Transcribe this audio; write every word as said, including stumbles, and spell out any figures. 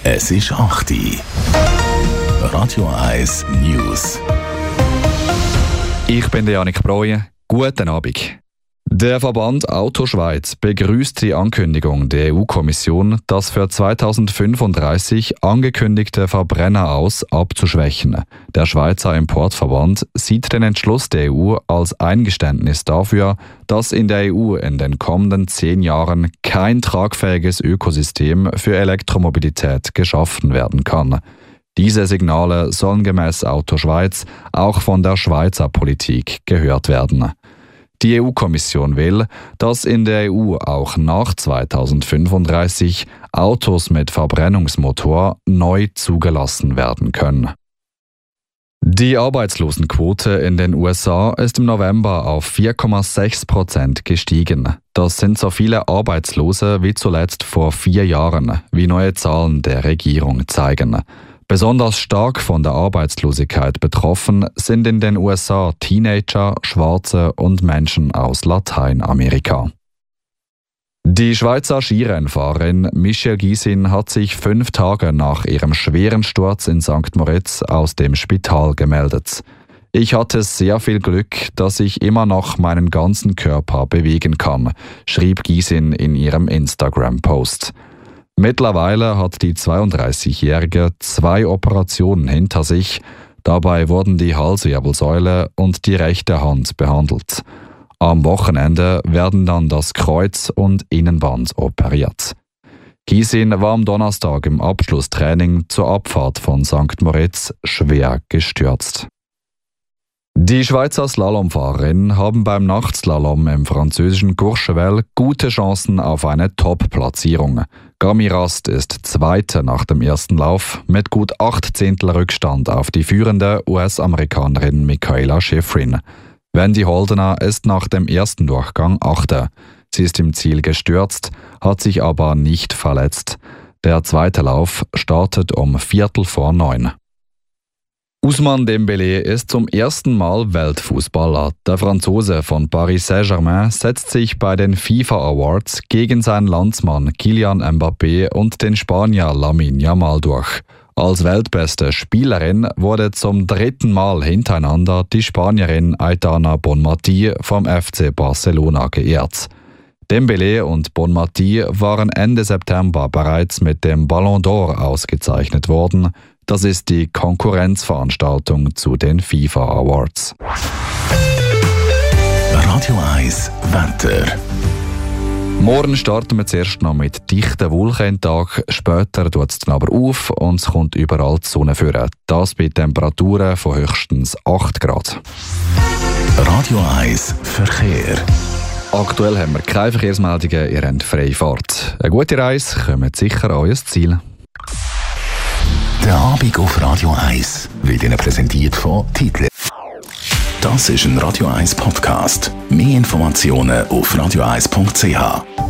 Es ist acht Uhr. Radio eins News. Ich bin der Janik Breuer. Guten Abend. Der Verband Auto Schweiz begrüßt die Ankündigung der E U-Kommission, das für zweitausendfünfunddreißig angekündigte Verbrenneraus abzuschwächen. Der Schweizer Importverband sieht den Entschluss der E U als Eingeständnis dafür, dass in der E U in den kommenden zehn Jahren kein tragfähiges Ökosystem für Elektromobilität geschaffen werden kann. Diese Signale sollen gemäß Auto Schweiz auch von der Schweizer Politik gehört werden. Die E U-Kommission will, dass in der E U auch nach zweitausendfünfunddreißig Autos mit Verbrennungsmotor neu zugelassen werden können. Die Arbeitslosenquote in den U S A ist im November auf vier Komma sechs Prozent gestiegen. Das sind so viele Arbeitslose wie zuletzt vor vier Jahren, wie neue Zahlen der Regierung zeigen. Besonders stark von der Arbeitslosigkeit betroffen sind in den U S A Teenager, Schwarze und Menschen aus Lateinamerika. Die Schweizer Skirennfahrerin Michelle Gysin hat sich fünf Tage nach ihrem schweren Sturz in Sankt Moritz aus dem Spital gemeldet. Ich hatte sehr viel Glück, dass ich immer noch meinen ganzen Körper bewegen kann, schrieb Gysin in ihrem Instagram-Post. Mittlerweile hat die zweiunddreißigjährige zwei Operationen hinter sich. Dabei wurden die Halswirbelsäule und die rechte Hand behandelt. Am Wochenende werden dann das Kreuz und Innenband operiert. Gysin war am Donnerstag im Abschlusstraining zur Abfahrt von Sankt Moritz schwer gestürzt. Die Schweizer Slalomfahrerinnen haben beim Nachtslalom im französischen Courchevel gute Chancen auf eine Top-Platzierung. Gami Rast ist Zweite nach dem ersten Lauf mit gut acht Zehntel Rückstand auf die führende U S-Amerikanerin Mikaela Shiffrin. Wendy Holdener ist nach dem ersten Durchgang Achte. Sie ist im Ziel gestürzt, hat sich aber nicht verletzt. Der zweite Lauf startet um Viertel vor neun. Ousmane Dembélé ist zum ersten Mal Weltfußballer. Der Franzose von Paris Saint-Germain setzt sich bei den FIFA Awards gegen seinen Landsmann Kylian Mbappé und den Spanier Lamine Yamal durch. Als weltbeste Spielerin wurde zum dritten Mal hintereinander die Spanierin Aitana Bonmatí vom F C Barcelona geehrt. Dembélé und Bonmatí waren Ende September bereits mit dem Ballon d'Or ausgezeichnet worden. Das ist die Konkurrenzveranstaltung zu den FIFA Awards. Radio eins Wetter. Morgen starten wir zuerst noch mit dichten Wolken in den Tag. Später tut es dann aber auf und es kommt überall die Sonne vor. Das bei Temperaturen von höchstens acht Grad. Radio eins Verkehr. Aktuell haben wir keine Verkehrsmeldungen, ihr habt freie Fahrt. Eine gute Reise, kommt sicher an euer Ziel. Der Abend auf Radio eins wird Ihnen präsentiert von Titel. Das ist ein Radio eins Podcast. Mehr Informationen auf radio eins punkt c h.